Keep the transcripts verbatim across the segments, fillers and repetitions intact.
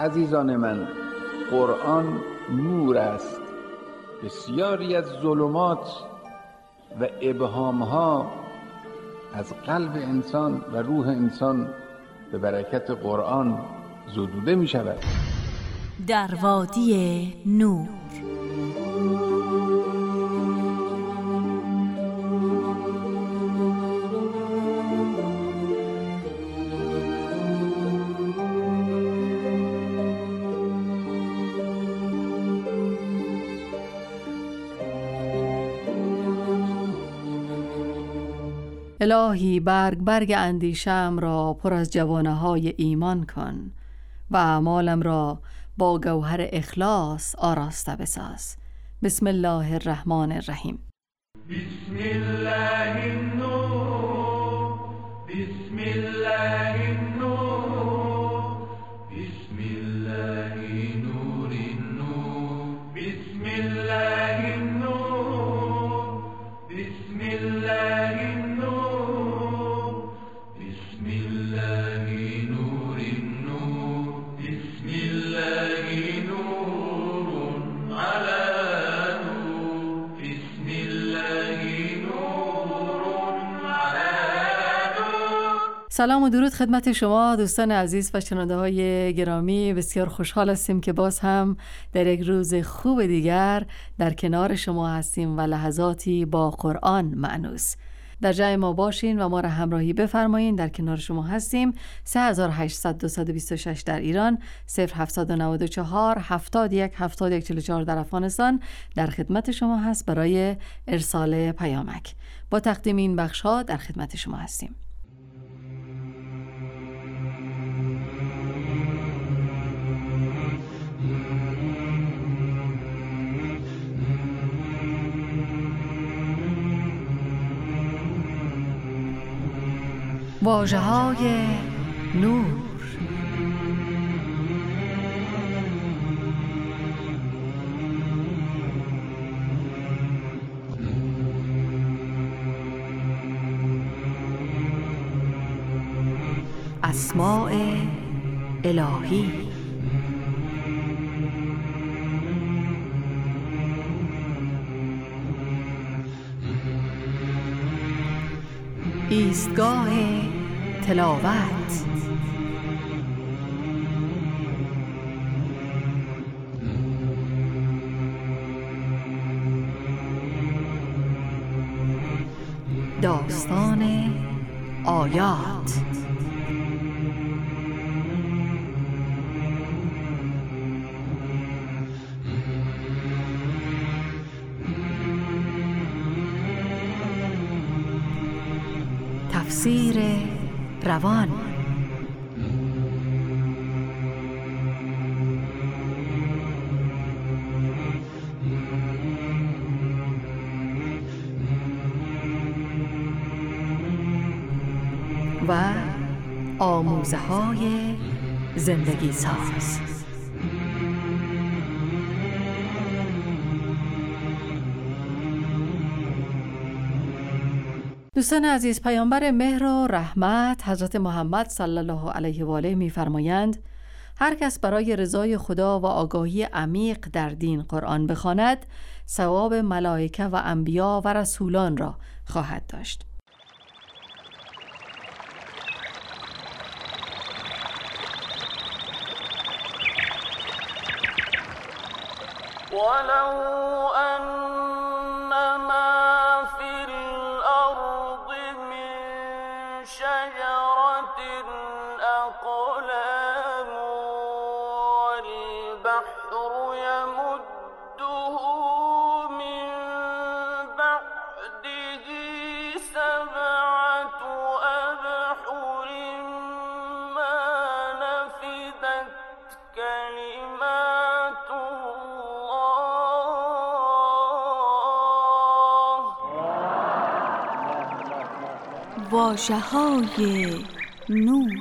عزیزان من، قرآن نور است. بسیاری از ظلمات و ابهامها از قلب انسان و روح انسان به برکت قرآن زدوده می شود. در وادی نور. الهی برگ برگ اندیشم را پر از جوانه های ایمان کن و اعمالم را با گوهر اخلاص آراسته بساز. بسم الله الرحمن الرحیم. بسم الله النور، بسم الله النور، بسم الله نور النور، بسم الله النور، بسم الله النور، بسم الله نور النور، بسم الله نور على نور، بسم الله نور على نور. سلام و درود خدمت شما دوستان عزیز و شنونده های گرامی. بسیار خوشحال هستیم که باز هم در یک روز خوب دیگر در کنار شما هستیم و لحظاتی با قرآن مانوس. در جای ما باشین و ما را همراهی بفرمایین. در کنار شما هستیم. سه هزار و هشتصد و بیست و شش در ایران، صفر هفتصد و نود و چهار هفتاد و یک هفتاد و یک چهل و چهار در افغانستان در خدمت شما هست برای ارسال پیامک. با تقدیم این بخش‌ها در خدمت شما هستیم. واژه‌های نور. اسماء الهی. ایستگاه تلاوت. داستان آیات. تفسیر روان. و آموزه های زندگی ساز. دوستان عزیز، پیامبر مهر و رحمت حضرت محمد صلی الله علیه و آله می‌فرمایند هر کس برای رضای خدا و آگاهی عمیق در دین قرآن بخواند، ثواب ملائکه و انبیا و رسولان را خواهد داشت. ولو أنما في الأرض من شجرة أقلام والبحر يمده من بعده سبعة أبحر ما نفدت كلمات واژه‌های نور.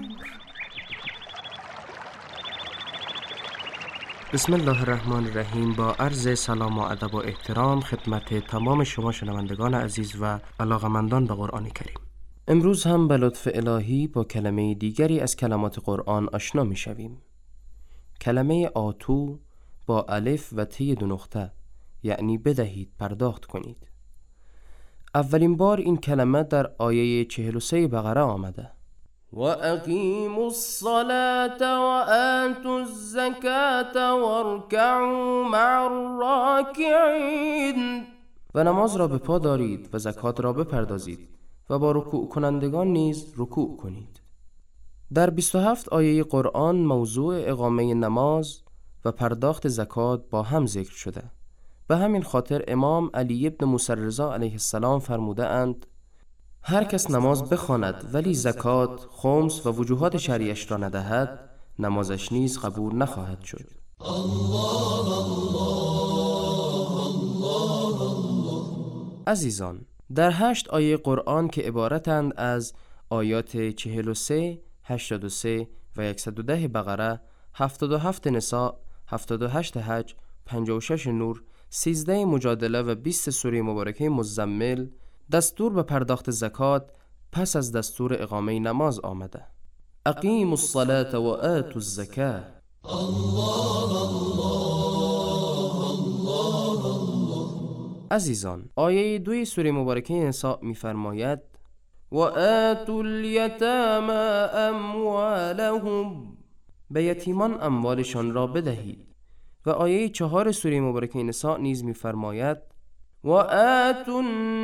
بسم الله الرحمن الرحیم. با عرض سلام و ادب و احترام خدمت تمام شما شنوندگان عزیز و علاقمندان به قرآن کریم. امروز هم به لطف الهی با کلمه دیگری از کلمات قرآن آشنا می شویم. کلمه آتو با الف و تی دو نقطه، یعنی بدهید، پرداخت کنید. اولین بار این کلمه در آیه چهل و سه بقره آمده. و اقیموا الصلاة و آتوا الزکاة وارکعوا مع الراکعین. و نماز را به پا دارید و زکات را بپردازید و با رکوع کنندگان نیز رکوع کنید. در بیست و هفت آیه قرآن موضوع اقامه نماز و پرداخت زکات با هم ذکر شده. به همین خاطر امام علی ابن موسی رضا علیه السلام فرموده اند هر کس نماز بخواند ولی زکات، خمس و وجوهات شرعیش را ندهد، نمازش نیز قبول نخواهد شد. الله الله الله الله. عزیزان، در هشت آیه قرآن که عبارتند از آیات چهل و سه، هشتاد و سه و صد و ده بقره، هفتاد و هفت نساء، هفتاد و هشت حج، پنجاه و شش نور، سیزده مجادله و بیست سوره مبارکه مزمل، دستور به پرداخت زکات پس از دستور اقامه نماز آمده. اقیموا الصلاة و آتوا الزکاة. الله الله الله الله. عزیزان، آیه دوی سوره مبارکه نساء می‌فرماید و آتوا الیتامی اموالهم، به یتیمان اموالشان را بدهید. و آیه چهار سوره مبارکه نساء نیز می‌فرماید و آتوا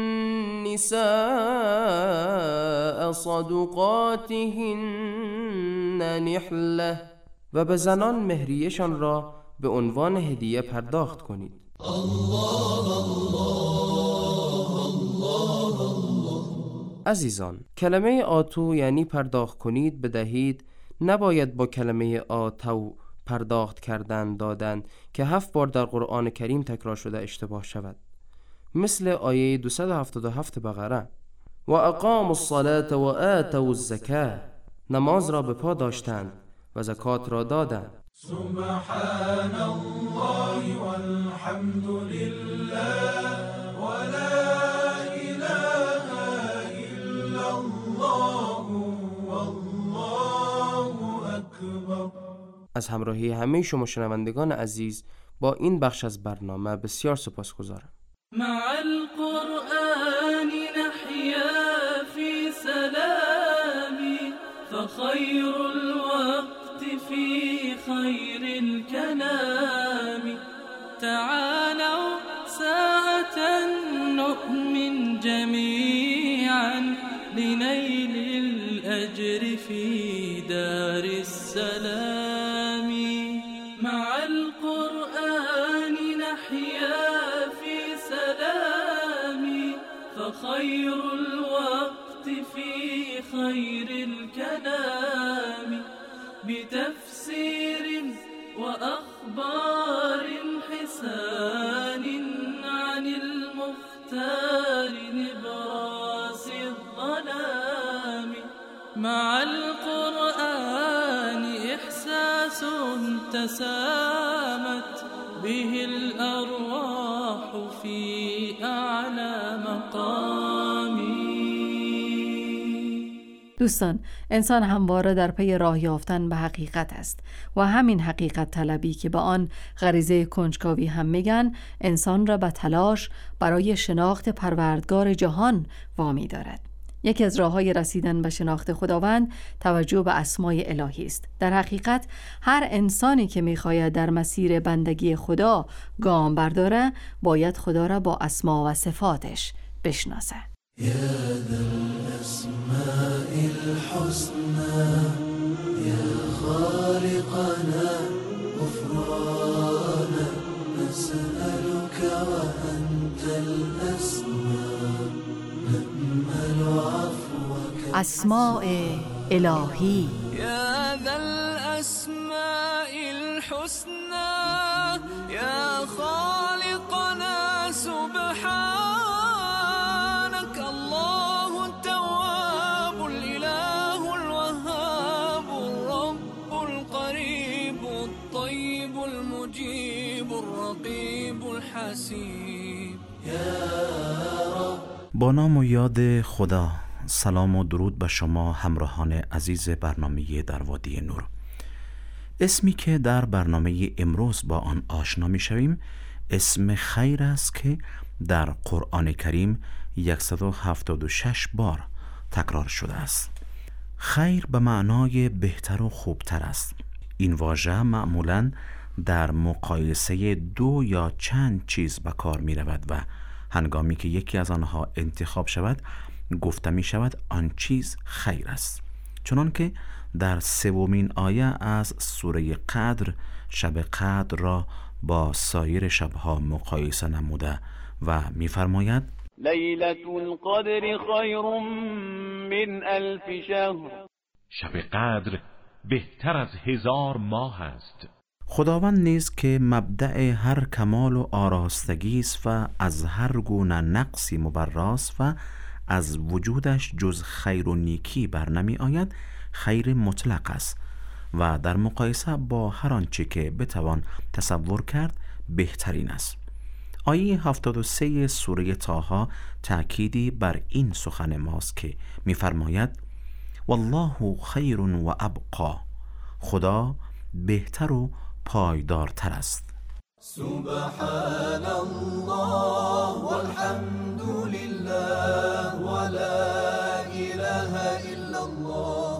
النساء صدقاتهن نحله، و به زنان مهریه‌شان را به عنوان هدیه پرداخت کنید. الله الله الله الله. عزیزان، کلمه آتو یعنی پرداخت کنید، بدهید، نباید با کلمه آتو پرداخت کردن، دادن که هفت بار در قرآن کریم تکرار شده اشتباه شود. مثل آیه دویست و هفتاد و هفت بقره و اقاموا الصلاة و آتوا الزکاة، نماز را به پا داشتند و زکات را دادند. سبحان الله والحمد لله ولا اله الا الله والله اکبر. از همراهی همه شما شنوندگان عزیز با این بخش از برنامه بسیار سپاسگزارم. مع القرآن نحيا في سلام فخير الوقت في خير الكلام. تعالوا ساعة نؤمن جميعا لنيل الأجر في دار السلام. مع القرآن نحيا في سلام فخير الوقت في خير الكلام. بتفسير وأخبار حسان عن المختار نبراس الظلام. مع القرآن إحساس تسامت به الأرواح في أعلى مقام. دوستان، انسان همواره در پی راه یافتن به حقیقت است و همین حقیقت طلبی که به آن غریزه کنجکاوی هم میگن انسان را به تلاش برای شناخت پروردگار جهان وامی دارد. یکی از راه‌های رسیدن به شناخت خداوند توجه به اسمای الهی است. در حقیقت هر انسانی که می‌خواهد در مسیر بندگی خدا گام برداره باید خدا را با اسما و صفاتش بشناسه. يا ذا الأسماء الحسنى يا خالقنا غفرانا نسألك وأنت الأسماء نأمل عفوك. اسماء الهی. يا ذا الأسماء الحسنى يا خالقنا سبحان با نام و یاد خدا. سلام و درود به شما همراهان عزیز برنامه در وادی نور. اسمی که در برنامه امروز با آن آشنا می شویم اسم خیر است که در قرآن کریم صد و هفتاد و شش بار تکرار شده است. خیر به معنای بهتر و خوبتر است. این واژه معمولاً در مقایسه دو یا چند چیز به کار می رود و هنگامی که یکی از آنها انتخاب شود گفته می شود آن چیز خیر است. چنان که در سومین آیه از سوره قدر شب قدر را با سایر شبها مقایسه نموده و می فرماید لیلة القدر خیر من الف شهر. شب قدر بهتر از هزار ماه است. خداوند نیز که مبدأ هر کمال و آراستگی است و از هر گونه نقصی مبراست و از وجودش جز خیر و نیکی بر نمی آید خیر مطلق است و در مقایسه با هر آنچه که بتوان تصور کرد بهترین است. آیه هفتاد و سه سوره طه تأکیدی بر این سخن ماست که می‌فرماید والله خیر و ابقا. خدا بهتر و پایدارتر است. سبحان الله والحمد لله ولا اله الا الله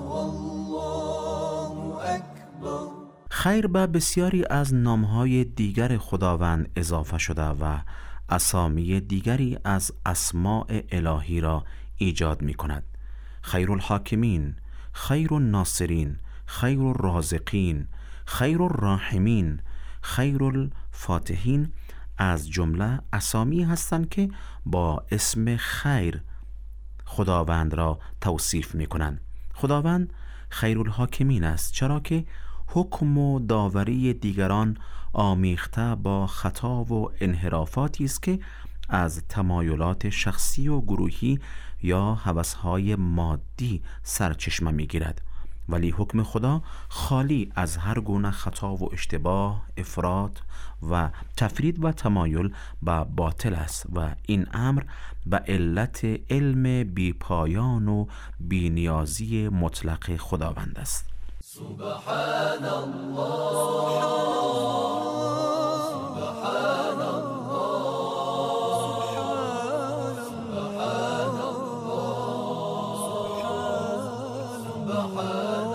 والله اکبر. خیر به بسیاری از نامهای دیگر خداوند اضافه شده و اسامی دیگری از اسماء الهی را ایجاد می کند. خیر الحاکمین، خیر الناصرین، خیر الرازقین، خیر الراحمین، خیر الفاتحین از جمله اسامی هستند که با اسم خیر خداوند را توصیف می کنند. خداوند خیر الحاکمین است چرا که حکم و داوری دیگران آمیخته با خطا و انحرافاتی است که از تمایلات شخصی و گروهی یا هوس‌های مادی سرچشمه می‌گیرد، ولی حکم خدا خالی از هر گونه خطا و اشتباه، افراط و تفرید و تمایل به باطل است و این امر به علت علم بی پایان و بی نیازی مطلق خداوند است. سبحان الله سبحان الله سبحان الله سبحان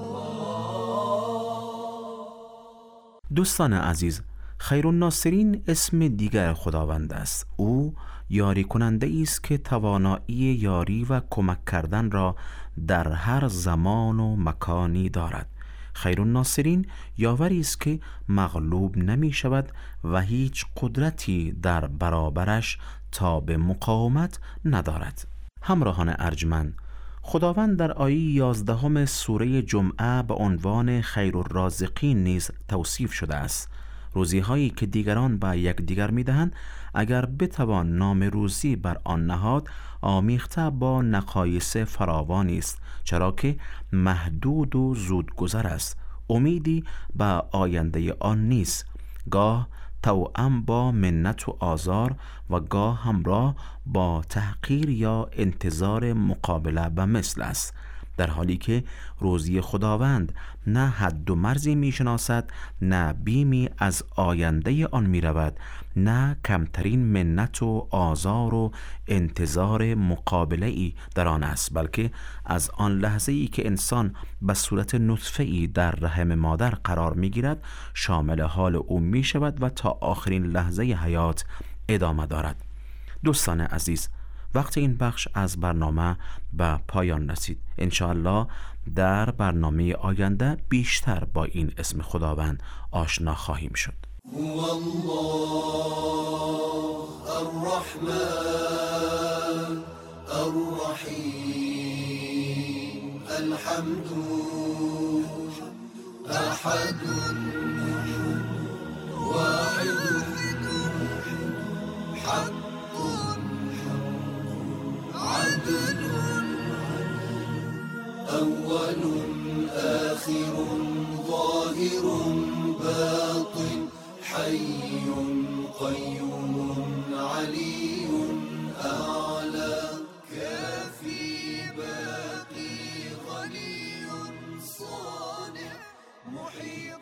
الله. دوستان عزیز، خیر الناصرین اسم دیگر خداوند است. او یاری کننده است که توانایی یاری و کمک کردن را در هر زمان و مکانی دارد. خیر الناصرین یاوری است که مغلوب نمی شود و هیچ قدرتی در برابرش تا به مقاومت ندارد. همراهان ارجمند، خداوند در آیه یازدهم سوره جمعه به عنوان خیر الرازقین نیز توصیف شده است. روزی هایی که دیگران به یکدیگر میدهند اگر بتوان نام روزی بر آن نهاد آمیخته با نقایص فراوانی است، چرا که محدود و زودگذر است. امیدی به آینده آن نیست. گاه توأم با منت و آزار و گاه همراه با تحقیر یا انتظار مقابله به مثل است، در حالی که روزی خداوند نه حد و مرزی می شناسد، نه بیمی از آینده آن می رود، نه کمترین منت و آزار و انتظار مقابله ای در آن است، بلکه از آن لحظه ای که انسان به صورت نطفه ای در رحم مادر قرار می گیرد شامل حال او می شود و تا آخرین لحظه حیات ادامه دارد. دوستان عزیز، وقت این بخش از برنامه به پایان رسید. انشاءالله در برنامه آینده بیشتر با این اسم خداوند آشنا خواهیم شد. هو الله الرحمن الرحیم الحمد احد واحد حق عدل أول آخر ظاهر باطن حي قيوم علي أعلى كافي باقي غني صانع محيط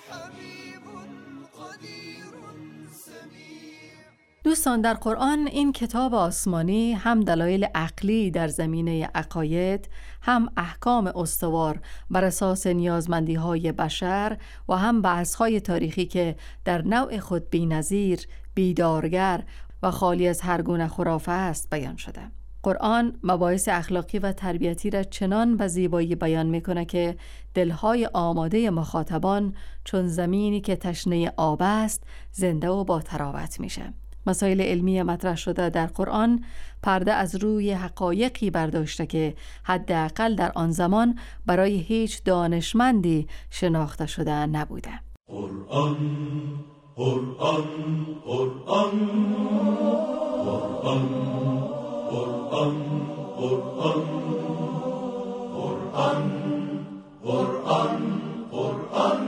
دوستان، در قرآن این کتاب آسمانی هم دلایل عقلی در زمینه عقاید، هم احکام استوار بر اساس نیازمندی‌های بشر و هم بحث‌های تاریخی که در نوع خود بی‌نظیر، بیدارگر و خالی از هر گونه خرافه است بیان شده. قرآن مباحث اخلاقی و تربیتی را چنان به زیبایی بیان میکنه که دلهای آماده مخاطبان چون زمینی که تشنه آب است زنده و با تراوت میشه. مسائل علمی مطرح شده در قرآن پرده از روی حقایقی برداشته که حداقل در آن زمان برای هیچ دانشمندی شناخته شده نبوده. قرآن قرآن قرآن قرآن قرآن قرآن قرآن قرآن قرآن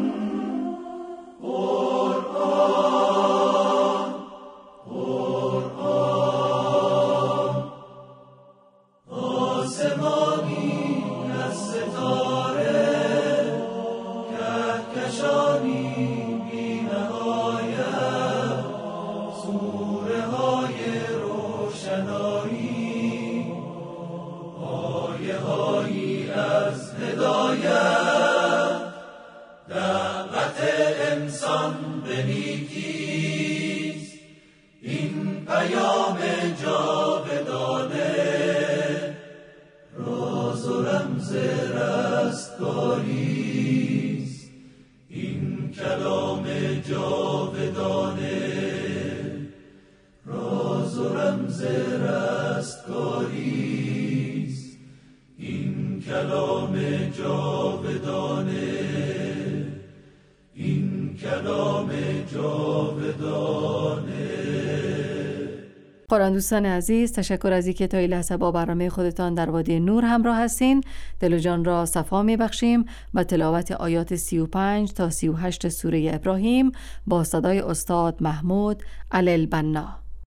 قرآن دوستان عزیز، تشکر از اینکه تا این لحظه با برنامه خودتان در وادی نور همراه هستین. دل و جان را صفا می بخشیم با تلاوت آیات سی و پنج تا سی و هشت سوره ابراهیم با صدای استاد محمود علی البنا.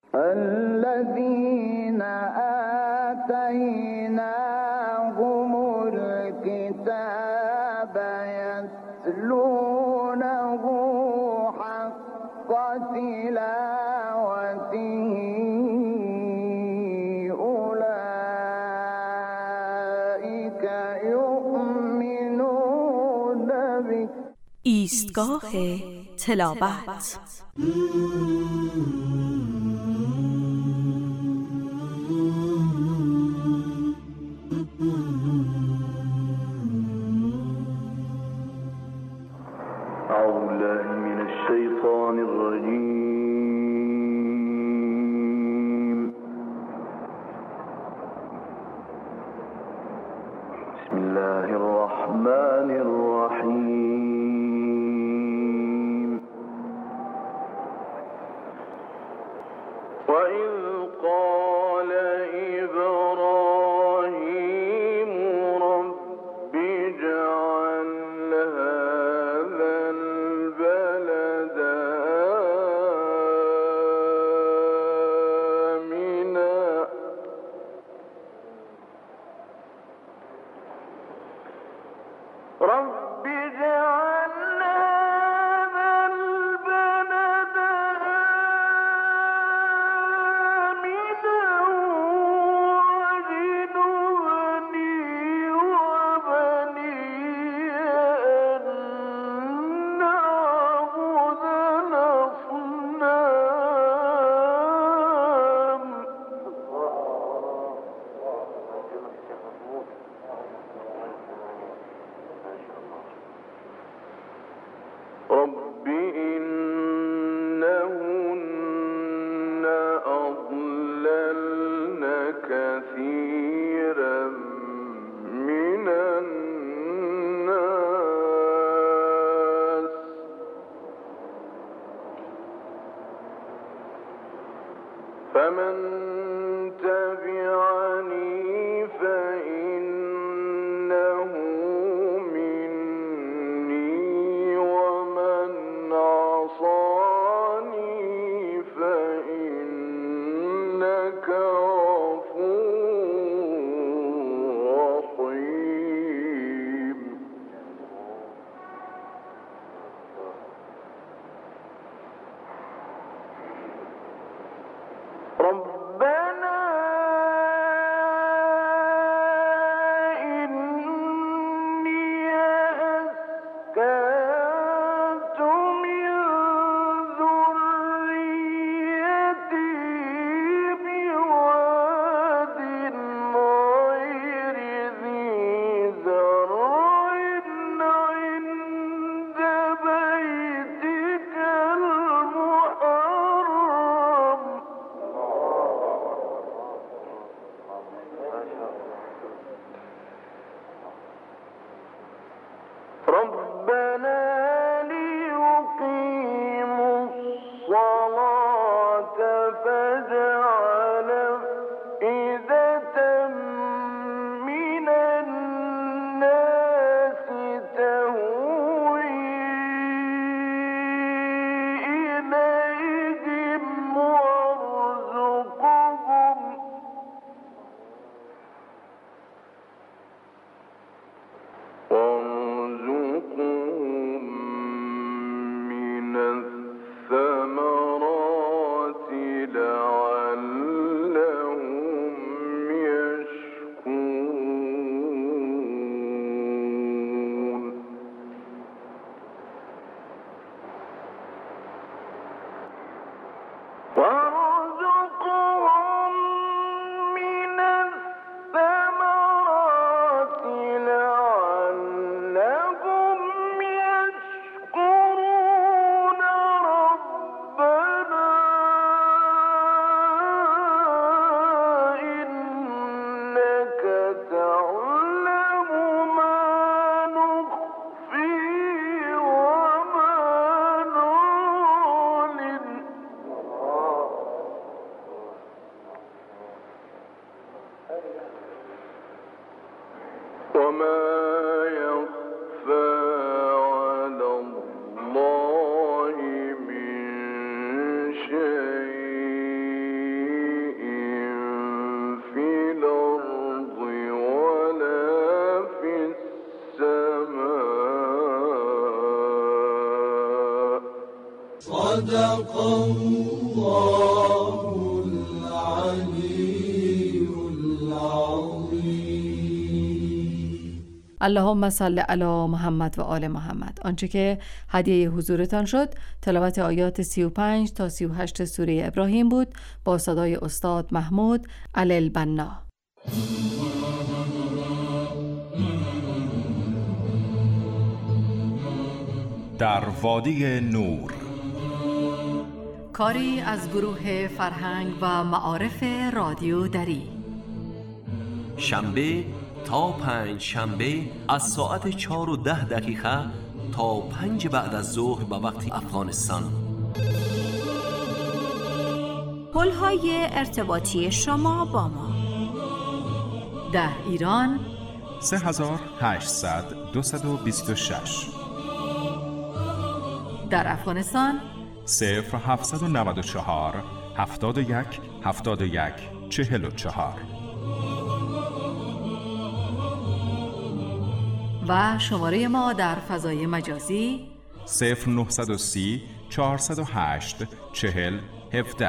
الذين آتيناهم الكتاب يتلونه حق تلاوته أولئك يؤمنون به. ایستگاه تلاوت. فمن تبعني فإنه مني ومن عصاني فإنك غفور رحيم. صدق الله العلی العظیم. اللهم صل علی محمد و آل محمد. آنچه که هدیه حضورتان شد تلاوت آیات سی و پنج تا سی و هشت سوره ابراهیم بود با صدای استاد محمود علی البنا. در وادی نور، کاری از گروه فرهنگ و معارف رادیو دری. شنبه تا پنج شنبه از ساعت چهار و ده دقیقه تا پنج بعد از ظهر به وقت افغانستان. پل‌های ارتباطی شما با ما: در ایران سه هزار و هشتصد دویست و بیست و شش، در افغانستان صفر هفتصد و نود و چهار هفتاد و یک هفتاد و یک چهل و چهار و شماره ما در فضای مجازی صفر نهصد و سی چهارصد و هشت چهل هفده.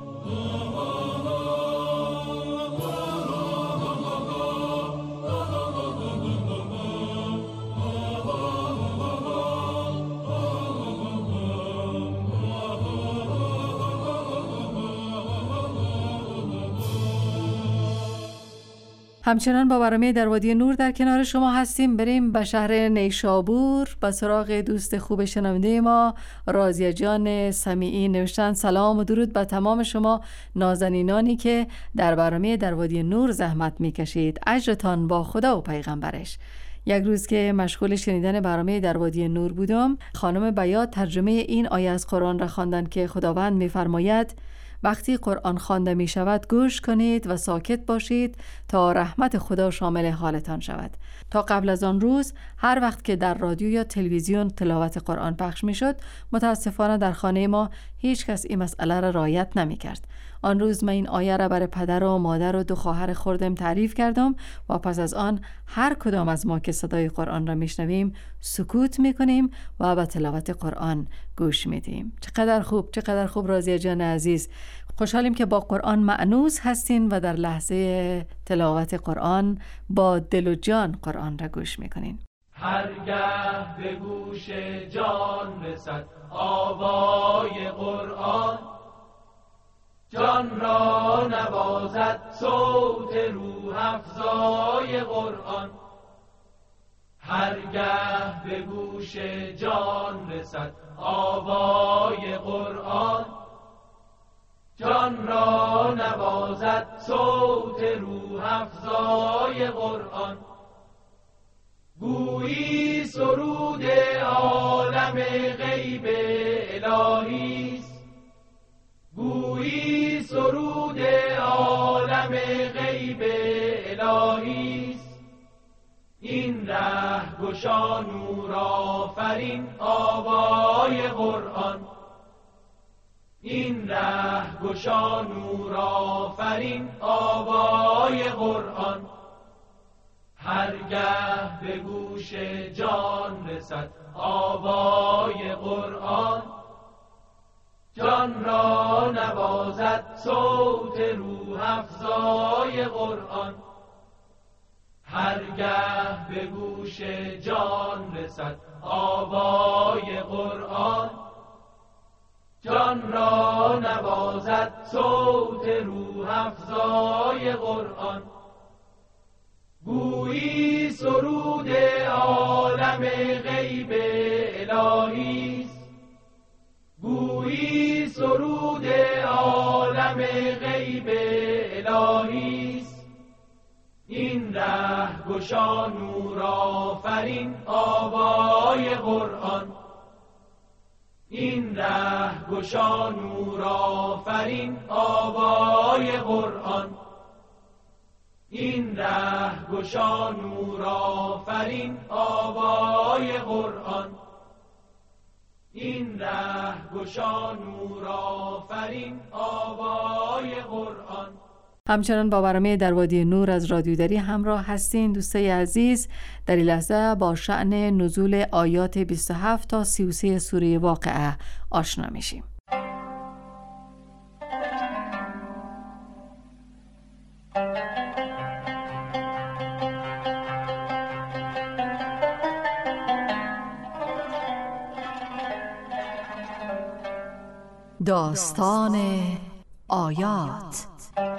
همچنان با برنامه در وادی نور در کنار شما هستیم. بریم به شهر نیشابور به سراغ دوست خوب شنونده ما راضیه جان سمیعی. نوشتن سلام و درود به تمام شما نازنینانی که در برنامه در وادی نور زحمت میکشید. اجرتان با خدا و پیغمبرش. یک روز که مشغول شنیدن برنامه در وادی نور بودم، خانم بیات ترجمه این آیه از قرآن را خواندند که خداوند میفرماید وقتی قرآن خوانده می شود گوش کنید و ساکت باشید تا رحمت خدا شامل حالتان شود. تا قبل از آن روز هر وقت که در رادیو یا تلویزیون تلاوت قرآن پخش می شد متاسفانه در خانه ما هیچ کس این مسئله را رعایت نمی کرد. آن روز من این آیه را برای پدر و مادر و دو خواهر خردم تعریف کردم و پس از آن هر کدام از ما که صدای قرآن را میشنویم سکوت میکنیم و به تلاوت قرآن گوش میدیم. چقدر خوب، چقدر خوب راضیه جان عزیز. خوشحالیم که با قرآن مأنوس هستین و در لحظه تلاوت قرآن با دل و جان قرآن را گوش میکنین. هرگه به گوش جان رسد آوای قرآن، جان را نوازد صوت روح افزای قرآن. هرگه به گوش جان رسد آوای قرآن، جان را نوازد صوت روح افزای قرآن. گویی سرود عالم غیب الهیست، گویی سرود عالم غیب الهیست. این ره گشا نور آفرین آوای قرآن، این ره گشا نور آفرین آوای قرآن. هرگه به گوش جان رسد آوای قرآن، جان را نوازد صوت روح افزای قرآن. هرگه به گوش جان رسد آوای قرآن، جان را نوازد صوت روح افزای قرآن. گویی سرود عالم غیب الهیست، گویی سرود عالم غیب الهیست. این ره گشا نور آفرین آوای قرآن، این ره گشا نور آفرین آوای قرآن. این ره گشا نور آفرین آوای قرآن، این ره گشا نور آفرین آوای قرآن. همچنان با برنامه در وادی نور از رادیو دری همراه هستین دوستای عزیز. در این لحظه با شأن نزول آیات بیست و هفت تا سی و سه سوره واقعه آشنا میشیم. داستان آیات.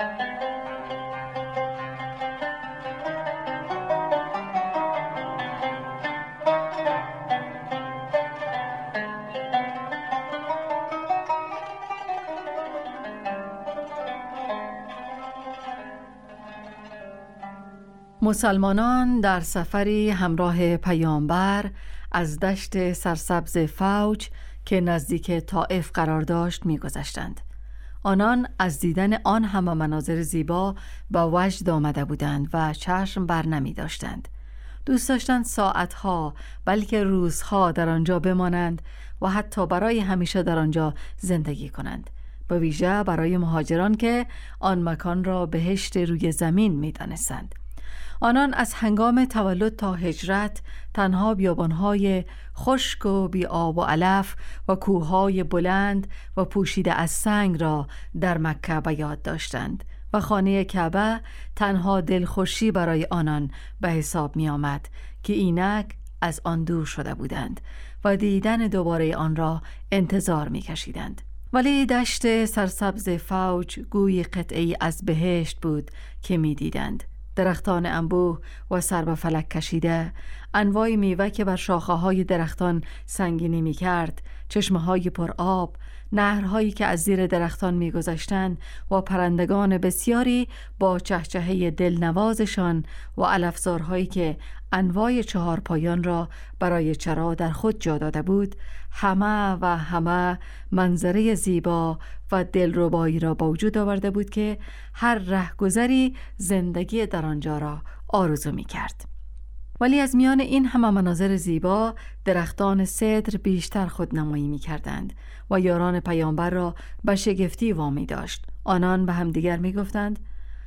مسلمانان در سفری همراه پیامبر از دشت سرسبز فوج که نزدیک طائف قرار داشت می‌گذشتند. آنان از دیدن آن همه مناظر زیبا با وجد آمده بودند و چشم بر نمی داشتند. دوست داشتند ساعتها بلکه روزها در آنجا بمانند و حتی برای همیشه در آنجا زندگی کنند، به ویژه برای مهاجران که آن مکان را بهشت روی زمین می دانستند. آنان از هنگام تولد تا هجرت تنها بیابانهای خشک و بی آب و علف و کوههای بلند و پوشیده از سنگ را در مکه به یاد داشتند و خانه کعبه تنها دلخوشی برای آنان به حساب می آمد که اینک از آن دور شده بودند و دیدن دوباره آن را انتظار می کشیدند. ولی دشت سرسبز فوج گویی قطعی از بهشت بود که می دیدند. درختان انبوه و سر به فلک کشیده، انواع میوه که بر شاخه های درختان سنگینی می کرد، چشمه های پر آب، نهرهایی که از زیر درختان می گذشتند و پرندگان بسیاری با چهچهه دلنوازشان و علفزارهایی که انواع چهار پایان را برای چرا در خود جا داده بود، همه و همه منظره زیبا و دلربایی را با وجود آورده بود که هر رهگذری زندگی در آنجا را آرزو می کرد. ولی از میان این همه مناظر زیبا درختان سدر بیشتر خودنمایی می کردند و یاران پیامبر را به شگفتی وامی داشت. آنان به همدیگر می گفتند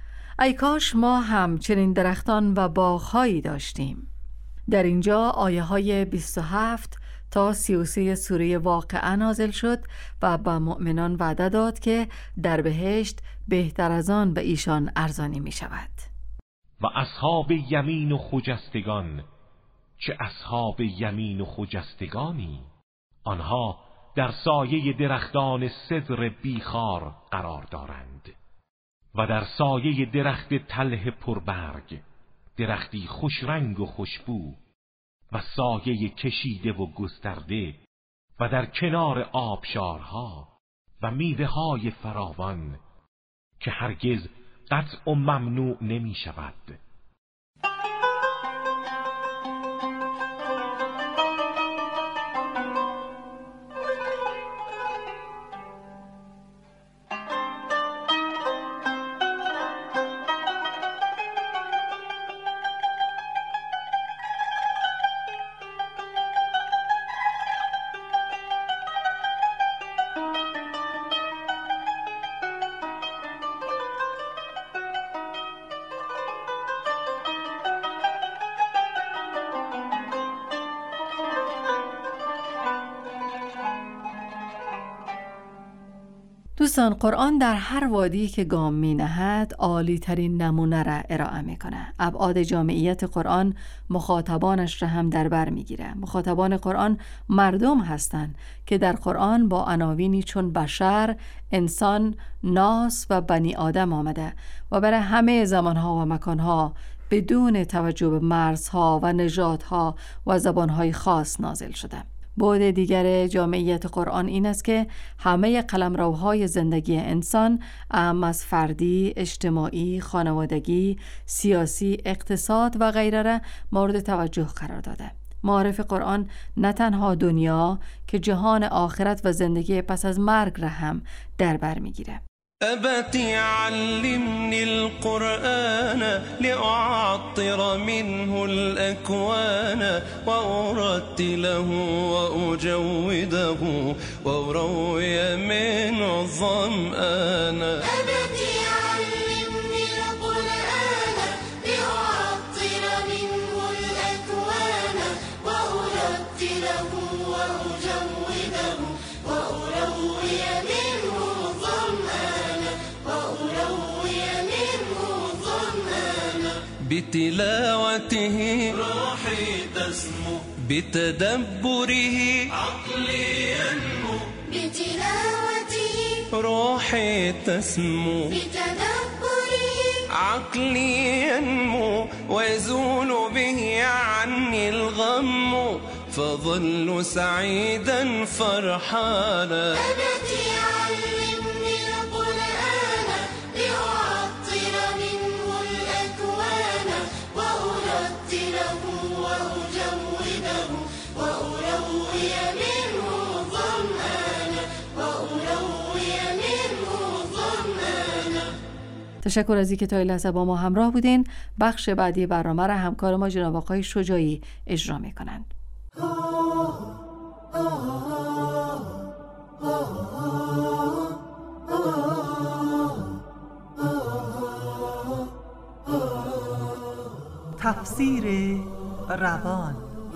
ای کاش ما هم چنین درختان و باغهایی داشتیم. در اینجا آیه های بیست و هفت تا سی و سه سوره واقعه نازل شد و به مؤمنان وعده داد که در بهشت بهتر از آن به ایشان ارزانی می شود. و اصحاب یمین و خجستگان، چه اصحاب یمین و خجستگانی، آنها در سایه درختان سدر بیخار قرار دارند و در سایه درخت تله پربرگ، درختی خوش رنگ و خوشبو و سایه کشیده و گسترده و در کنار آبشارها و میوه های فراوان که هرگز قطع و ممنوع نمی شود. دوستان، قرآن در هر وادی که گام می نهد عالی ترین نمونه را ارائه می کنه. ابعاد جامعیت قرآن مخاطبانش را هم در بر می گیره. مخاطبان قرآن مردم هستند که در قرآن با عناوینی چون بشر، انسان، ناس و بنی آدم آمده و برای همه زمانها و مکانها بدون توجه به مرزها و نژادها و زبانهای خاص نازل شده. بعد دیگر جامعیت قرآن این است که همه قلمروهای زندگی انسان، اهم از فردی، اجتماعی، خانوادگی، سیاسی، اقتصاد و غیره را مورد توجه قرار داده. معارف قرآن نه تنها دنیا که جهان آخرت و زندگی پس از مرگ را هم در بر میگیره. أبتي علمني القرآن لأعطر منه الأكوان وأرتله وأجوده وأروي منه الظمآن. أبتي علمني القرآن لأعطر منه الأكوان وأرتله وأجوده وأروي منه الظمآن وأروي منه الظمآن. بتلاوته روحي تسمو بتدبره عقلي ينمو بتلاوته روحي تسمو عقلي ينمو ويزول به عني الغم فظل سعيدا فرحانا أبتي علمني القرآن لأعطر منه الأكوان وأرتله وأجوده وأروي منه ظمآنا وأروي منه ظمآنا. تشکر از اینکه تا این لحظه با ما همراه بودین. بخش بعدی برنامه را همکار ما جناب آقای شجاعی اجرا می‌کنند. تفسیر روان.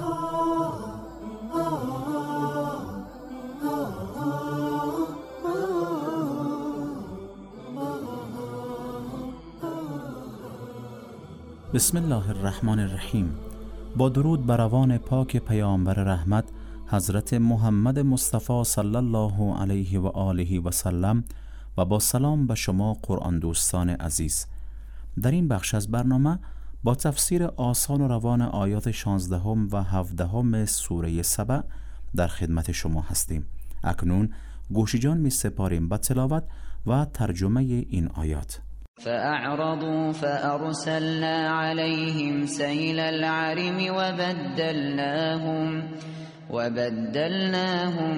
بسم الله الرحمن الرحیم. با درود بر روان پاک پیامبر رحمت حضرت محمد مصطفی صلی الله علیه و آله و سلم و با سلام به شما قرآن دوستان عزیز. در این بخش از برنامه با تفسیر آسان و روان آیات شانزدهم و هفدهم سوره سبع در خدمت شما هستیم. اکنون گوش جان می سپاریم به تلاوت و ترجمه این آیات. فأعرضوا فأرسلنا عليهم سيل العرم وبدلناهم وبدلناهم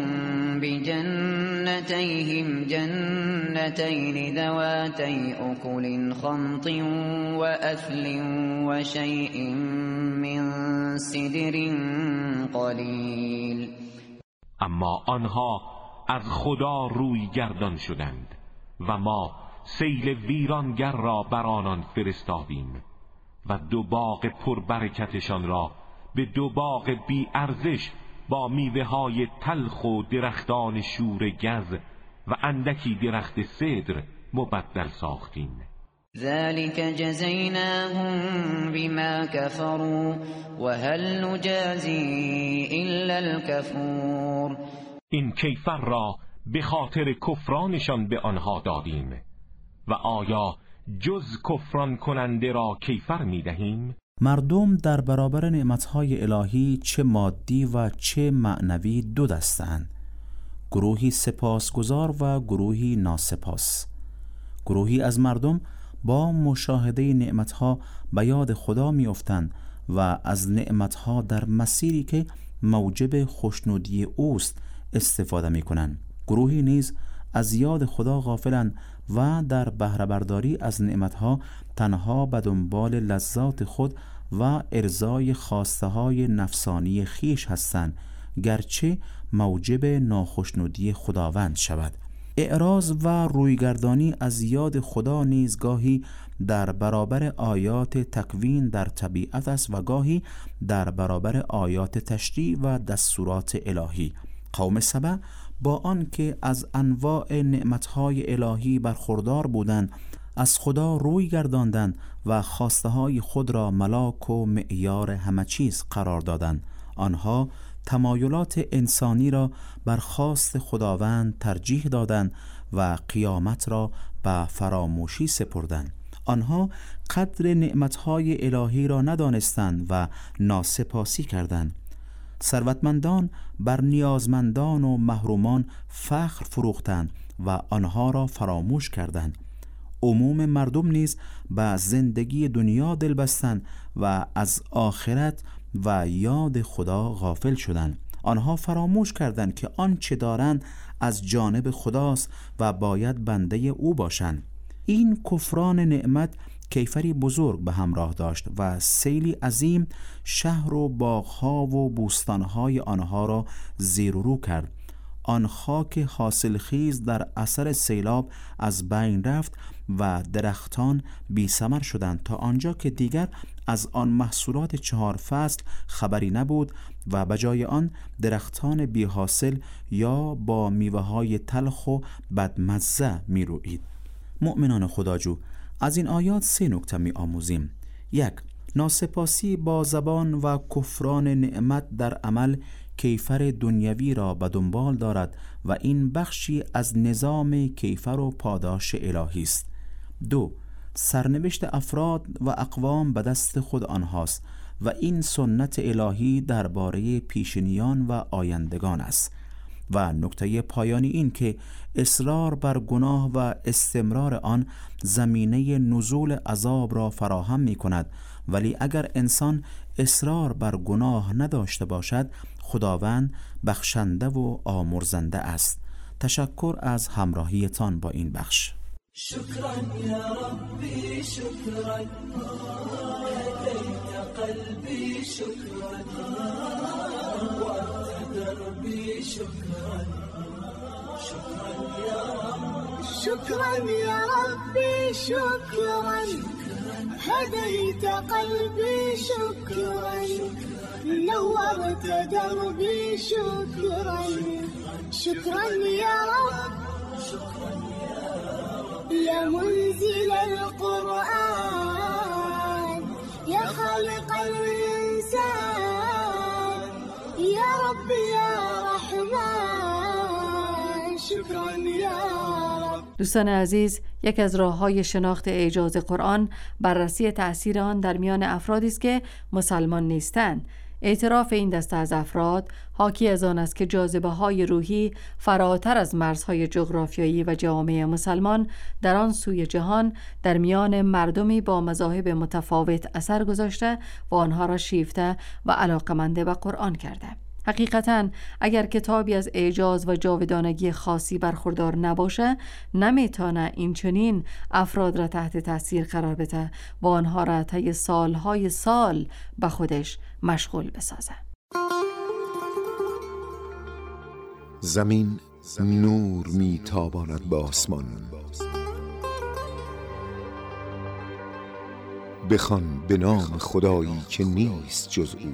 بجنتيهم جنتين ذواتي أكل خمط وأثل وشيء من سدر قليل. اما آنها از خدا روی گردان شدند و ما سیل ویرانگر را بر آنان فرستادیم و دو باغ پربرکتشان را به دو باغ بی ارزش با میوه های تلخ و درختان شور گز و اندکی درخت سدر مبدل ساختیم. ذلك جزيناهم بما كفروا وهل نجازي الا الكفور. این کیفر را به خاطر کفرانشان به آنها دادیم و آیا جز کفران کننده را کیفر می دهیم؟ مردم در برابر نعمتهای الهی چه مادی و چه معنوی دو دستند. گروهی سپاسگزار و گروهی ناسپاس. گروهی از مردم با مشاهده نعمتها به یاد خدا می افتند و از نعمتها در مسیری که موجب خوشنودی اوست استفاده می کنند. گروهی نیز از یاد خدا غافلند و در بهره برداری از نعمتها تنها به دنبال لذات خود و ارضای خواسته های نفسانی خیش هستند، گرچه موجب ناخشنودی خداوند شود. اعراض و رویگردانی از یاد خدا نیز گاهی در برابر آیات تکوین در طبیعت است و گاهی در برابر آیات تشریع و دستورات الهی. قوم سبع با آن که از انواع نعمتهای الهی برخوردار بودند از خدا روی گرداندند و خواسته های خود را ملاک و معیار همه چیز قرار دادند. آنها تمایلات انسانی را بر خواست خداوند ترجیح دادند و قیامت را به فراموشی سپردند. آنها قدر نعمتهای الهی را ندانستند و ناسپاسی کردند. ثروتمندان بر نیازمندان و محرومان فخر فروختند و آنها را فراموش کردند. عموم مردم نیز به زندگی دنیا دل بستند و از آخرت و یاد خدا غافل شدند. آنها فراموش کردند که آنچه دارند از جانب خداست و باید بنده او باشند. این کفران نعمت کیفری بزرگ به همراه داشت و سیلی عظیم شهر و باغها و بوستانهای آنها را زیر و رو کرد. آن خاک حاصل خیز در اثر سیلاب از بین رفت و درختان بی ثمر شدند تا آنجا که دیگر از آن محصولات چهار فصل خبری نبود و بجای آن درختان بی حاصل یا با میوه‌های تلخ و بدمزه می روید. مؤمنان خداجو، از این آیات سه نکته می آموزیم. یک، ناسپاسی با زبان و کفران نعمت در عمل کیفر دنیوی را به دنبال دارد و این بخشی از نظام کیفر و پاداش الهی است. دو، سرنوشت افراد و اقوام به دست خود آنهاست و این سنت الهی درباره پیشینیان و آیندگان است. و نکته پایانی این که اصرار بر گناه و استمرار آن زمینه نزول عذاب را فراهم می کند، ولی اگر انسان اصرار بر گناه نداشته باشد خداوند بخشنده و آمرزنده است. تشکر از همراهیتان با این بخش. شكرا يا ربي شكرا هديت قلبي شكرا وأنت دربي شكرا شكرا يا رب شكرا يا ربي شكرا هديت قلبي شكرا نورت دربي شكرا شكرا يا رب يا منزل القرآن يا خالق الإنسان يا رب يا رحمن شكرا يا رب. دوستان عزیز، یک از راه‌های شناخت اعجاز قرآن بررسی تأثیر آن در میان افرادی است که مسلمان نیستند. اعتراف این دسته از افراد حاکی از آن است که جاذبه‌های روحی فراتر از مرزهای جغرافیایی و جامعه مسلمان در آن سوی جهان در میان مردمی با مذاهب متفاوت اثر گذاشته و آنها را شیفته و علاقمند به قرآن کرده. حقیقتاً اگر کتابی از اعجاز و جاودانگی خاصی برخوردار نباشه، نمیتونه این چنین افراد را تحت تاثیر قرار بده و آنها را طی سالهای سال به خودش مشغول بسازه. زمین نور میتاباند به آسمان، بخوان به نام خدایی که نیست جز او.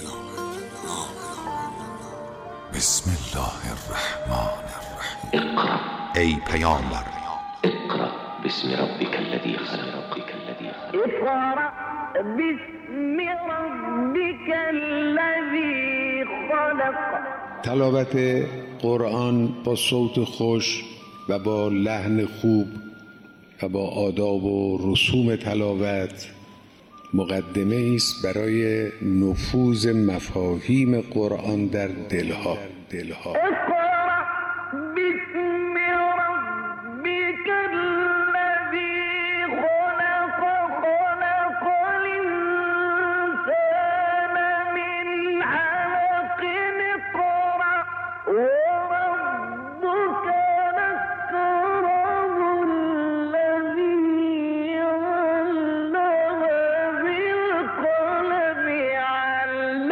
بسم الله الرحمن الرحیم. اقرأ ای پیامبر، اقرأ باسم ربک الذی خلق. اقرأ باسم ربک الذی خلق. تلاوت قرآن با صوت خوش و با لحن خوب و با آداب و رسوم تلاوت مقدمه است برای نفوذ مفاهیم قرآن در دلها. دلها. اقرأ باسم ربک الذی خلق. خلق الانسان من علق. اقرأ وربک الأكرم الذی علم بالقلم علم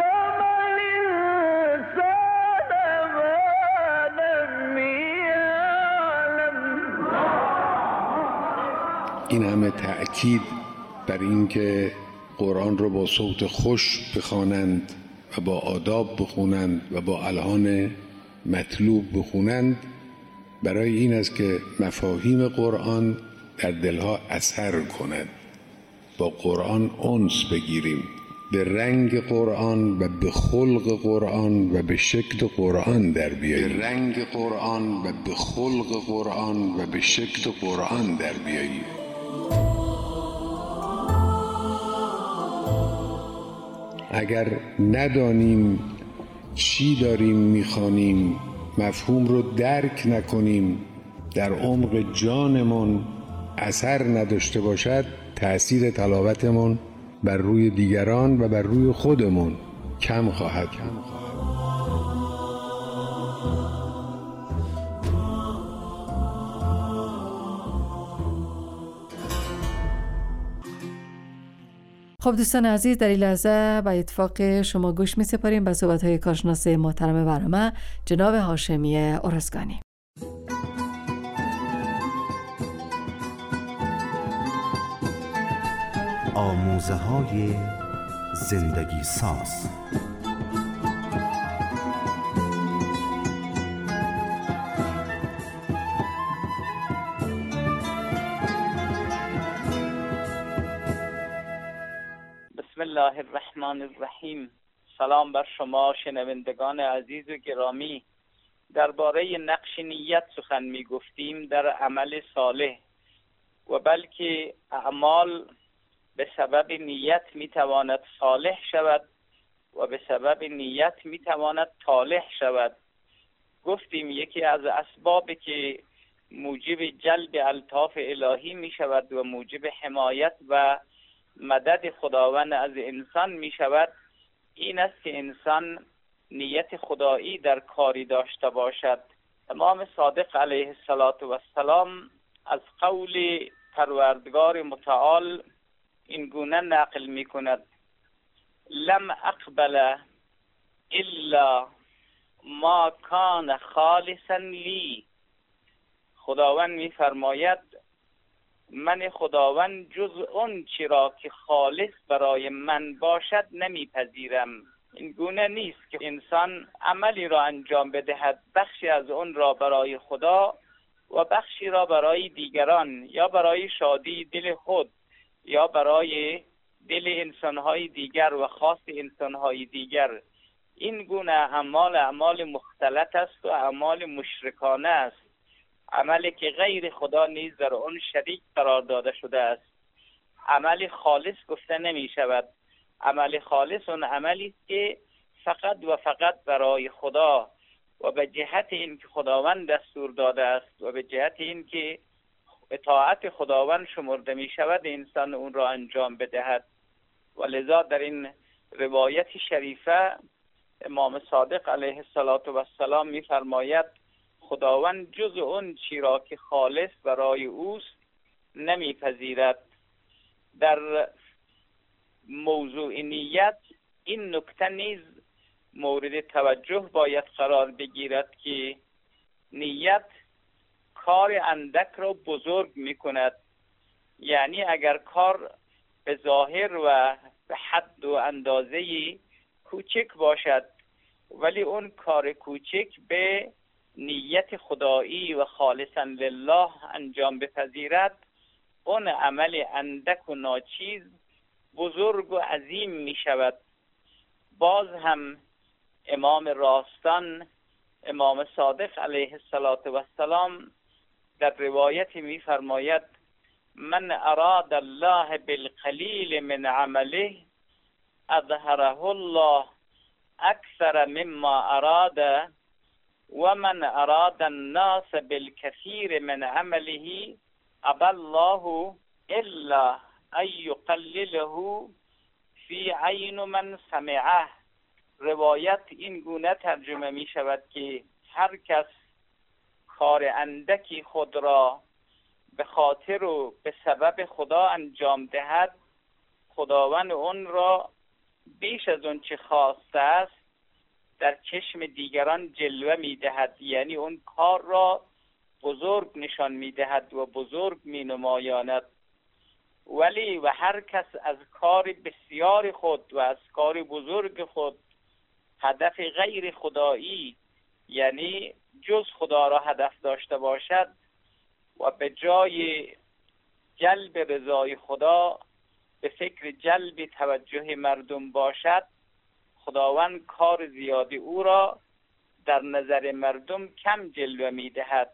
الإنسان ما لم يعلم. این همه تأکید بر این که قرآن رو با صوت خوش بخوانند و با آداب بخونند و با الحان مطلوب بخونند برای این است که مفاهیم قرآن در دلها اثر کند، با قرآن انس بگیریم، به رنگ قرآن و به خلق قرآن و به شکل قرآن در بیاییم. به رنگ قرآن و به خلق قرآن و به شکل قرآن در بیاییم. اگر ندانیم چی داریم میخوانیم، مفهوم رو درک نکنیم، در عمق جانمون اثر نداشته باشد، تأثیر تلاوتمون بر روی دیگران و بر روی خودمون کم خواهد بود. خب دوستان عزیز، در این لحظه با اتفاق شما گوش می سپاریم به صحبت‌های کارشناس محترم برنامه جناب هاشمی ارزگانی. آموزه های زندگی ساز. بسم الله الرحمن الرحیم. سلام بر شما شنوندگان عزیز و گرامی. درباره نقش نیت سخن می گفتیم در عمل صالح و بلکه اعمال به سبب نیت می تواند صالح شود و به سبب نیت می تواند طالح شود. گفتیم یکی از اسبابی که موجب جلب الطاف الهی می شود و موجب حمایت و مدد خداوند از انسان می شود این است که انسان نیت خدایی در کاری داشته باشد. امام صادق علیه السلام از قول پروردگار متعال این گونه نقل می کند: لم اقبل الا ما کان خالصا لی. خداوند می فرماید من خداوند جز اون چی را که خالص برای من باشد نمیپذیرم. این گونه نیست که انسان عملی را انجام بدهد، بخشی از اون را برای خدا و بخشی را برای دیگران، یا برای شادی دل خود یا برای دل انسانهای دیگر و خاص انسانهای دیگر. این گونه اعمال اعمال مختلط است و اعمال مشرکانه است، عملی که غیر خدا نیز در آن شریک قرار داده شده است. عمل خالص گفته نمی شود. عمل خالص اون عملی است که فقط و فقط برای خدا و به جهت این که خداوند دستور داده است و به جهت این که اطاعت خداوند شمرده می شود انسان اون را انجام بدهد. و لذا در این روایت شریفه امام صادق علیه السلام می فرماید خداوند جز اون چی را که خالص برای اوست نمیپذیرد. در موضوع نیت این نکته نیز مورد توجه باید قرار بگیرد که نیت کار اندک را بزرگ می کند. یعنی اگر کار به ظاهر و به حد و اندازه کوچک باشد ولی اون کار کوچک به نیت خدایی و خالصا لله انجام بپذیرد، اون عمل اندک و ناچیز بزرگ و عظیم می شود. باز هم امام راستان امام صادق علیه السلام در روایت می فرماید من اراد الله بالقلیل من عمله اظهره الله اکثر مما اراد و من اراد الناس بالکثیر من عمله ابى الله الا ان یقلله فی عین من سمعه. روایت این گونه ترجمه می شود که هر کس کار اندکی خود را به خاطر و به سبب خدا انجام دهد، خداوند اون را بیش از اون چه خواسته است در چشم دیگران جلوه می دهد. یعنی اون کار را بزرگ نشان می دهد و بزرگ می نمایاند. ولی و هر کس از کار بسیار خود و از کار بزرگ خود هدف غیر خدایی، یعنی جز خدا را هدف داشته باشد و به جای جلب رضای خدا به فکر جلب توجه مردم باشد، خداوند کار زیادی او را در نظر مردم کم جلوه می دهد.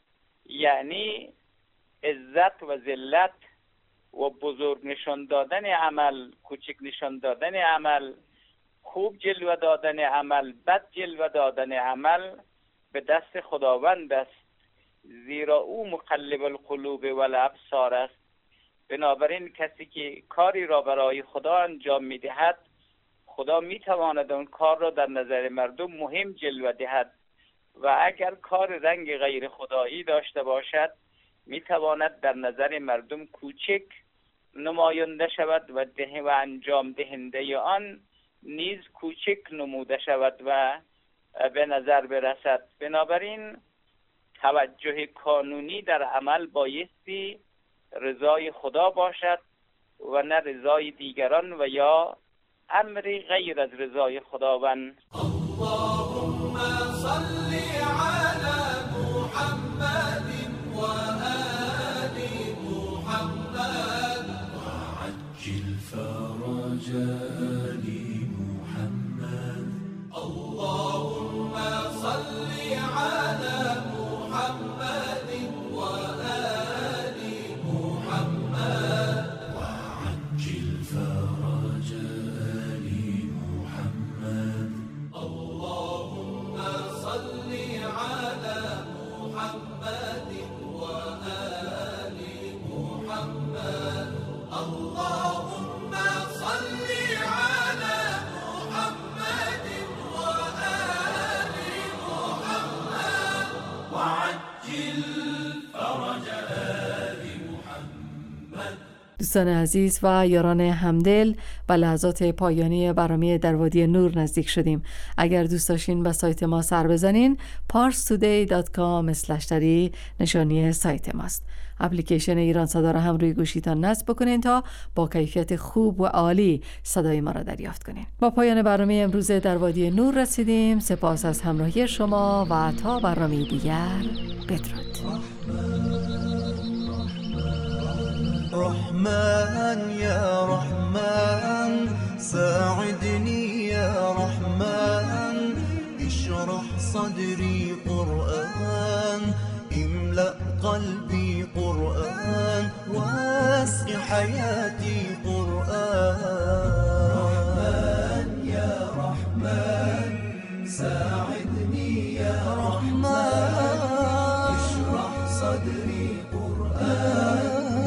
یعنی عزت و ذلت و بزرگ نشان دادن عمل، کوچک نشان دادن عمل، خوب جلوه دادن عمل، بد جلوه دادن عمل به دست خداوند است، زیرا او مقلب القلوب و الابصار است. بنابراین کسی که کاری را برای خدا انجام می دهد، خدا می تواند اون کار را در نظر مردم مهم جلوه دهد و اگر کار رنگ غیر خدایی داشته باشد می تواند در نظر مردم کوچک نماینده شود و ده و انجام دهنده آن نیز کوچک نموده شود و به نظر برسد. بنابراین توجه کانونی در عمل بایستی رضای خدا باشد و نه رضای دیگران و یا امری غیر از رضای خداوند. اللهم صل علی محمد و آل محمد وعجل فرجهم آل محمد اللهم صل على محمد وآل محمد وعجل فرج آل محمد اللهم صل على محمد وآل محمد اللهم صل على محمد وآل محمد وعجل فرج آل محمد. دوستان عزیز و یاران همدل، به لحظات پایانی برنامه در وادی نور نزدیک شدیم. اگر دوست داشتین به سایت ما سر بزنین پارس تودی دات کام اسلش دری نشانی سایت ماست. اپلیکیشن ایران صدا را هم روی گوشیتان نصب بکنین تا با کیفیت خوب و عالی صدای ما را دریافت کنین. با پایان برنامه امروز در وادی نور رسیدیم. سپاس از همراهی شما و تا برنامه دیگر بدرود. رحمن يا رحمن ساعدني يا رحمن اشرح صدري قرآن املأ قلبي قرآن واسع حياتي قرآن رحمن يا رحمن ساعدني يا رحمن اشرح صدري قرآن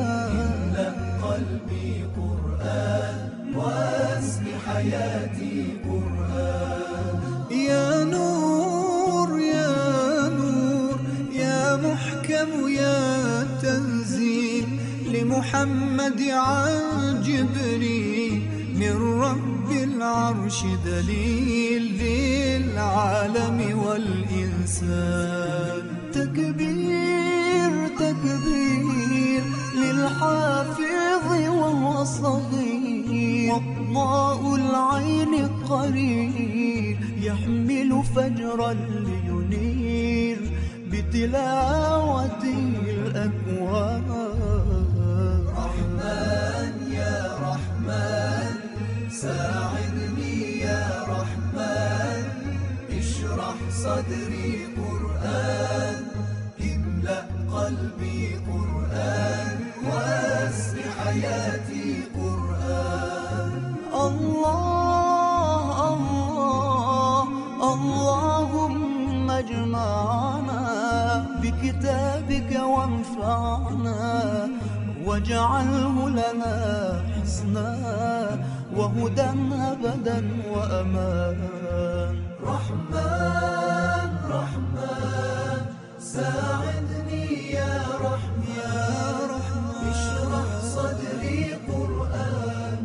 قلبي قرآن واسم حياتي قرآن يا نور يا نور يا محكم يا تنزيل لمحمد عن جبريل من رب العرش دليل للعالم والإنسان تكبير تكبير للحافظ وهو صغير وضاء العين قرير يحمل فجرا لينير بتلاوته الأكوان رحمن يا رحمن ساعدني يا رحمن اشرح صدري قرآن املأ قلبي قرآن واسع حياتي قرآن الله الله اللهم اجمعنا بكتابك وانفعنا واجعله لنا حسنا وهدى أبدا وأمان رحمن رحمن ساعدني يا رحمن يا رحمن اشرح صدري قرآن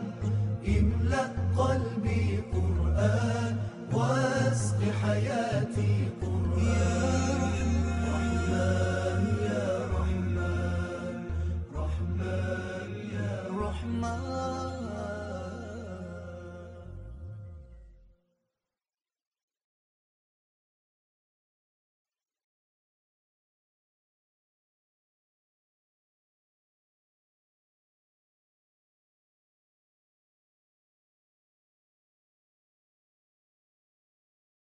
املأ قلبي قرآن واسق حياتي قرآن